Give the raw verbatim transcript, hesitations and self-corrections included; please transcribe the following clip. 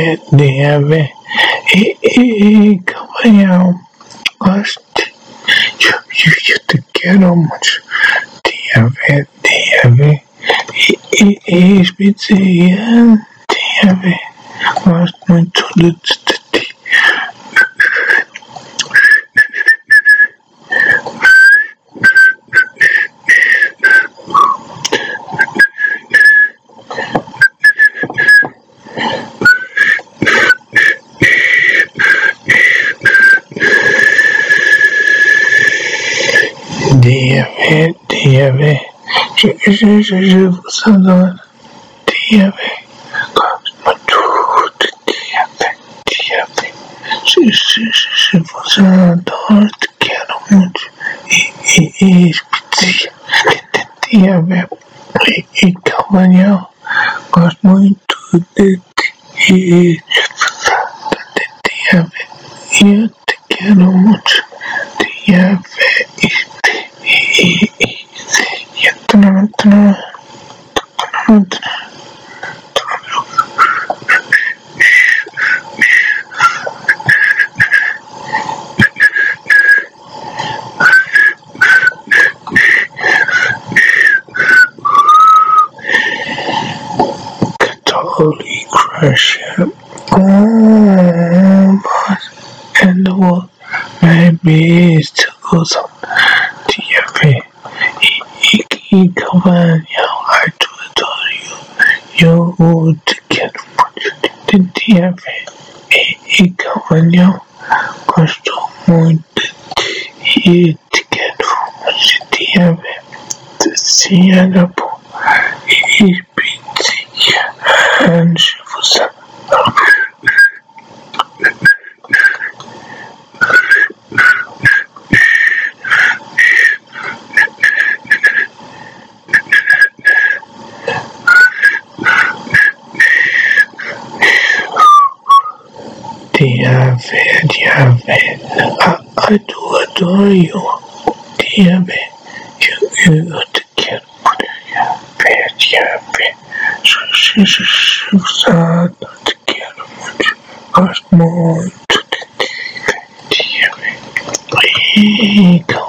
Deve e e cavanhão. Gosto. Eu, eu, eu te quero muito. Deve, deve e e e especial. Deve. Gosto muito de ti. Deve, deve. Je, je, je, je vous adore. Deve. Gosto muito de deve, deve. Je, je, je, je vous adore. Te quero muito. E, e, e especial. Deve. E, e cavanhão. Gosto muito de ti. E deve. Eu te quero muito. Deve. Holy crush oh, and the world maybe still goes on. Deve e e cavanhão, I do adore you. You te quero muito. Deve e e cavanhão, gosto muito de ti e te quero muito. Deve se era bom e pizza and je vous adore. Deve, deve, I, I do adore you. Deve, you, you te quero muito. Deve, deve, je, je, je, je vous adore, te quero muito. Gosto muito de ti. Deve, e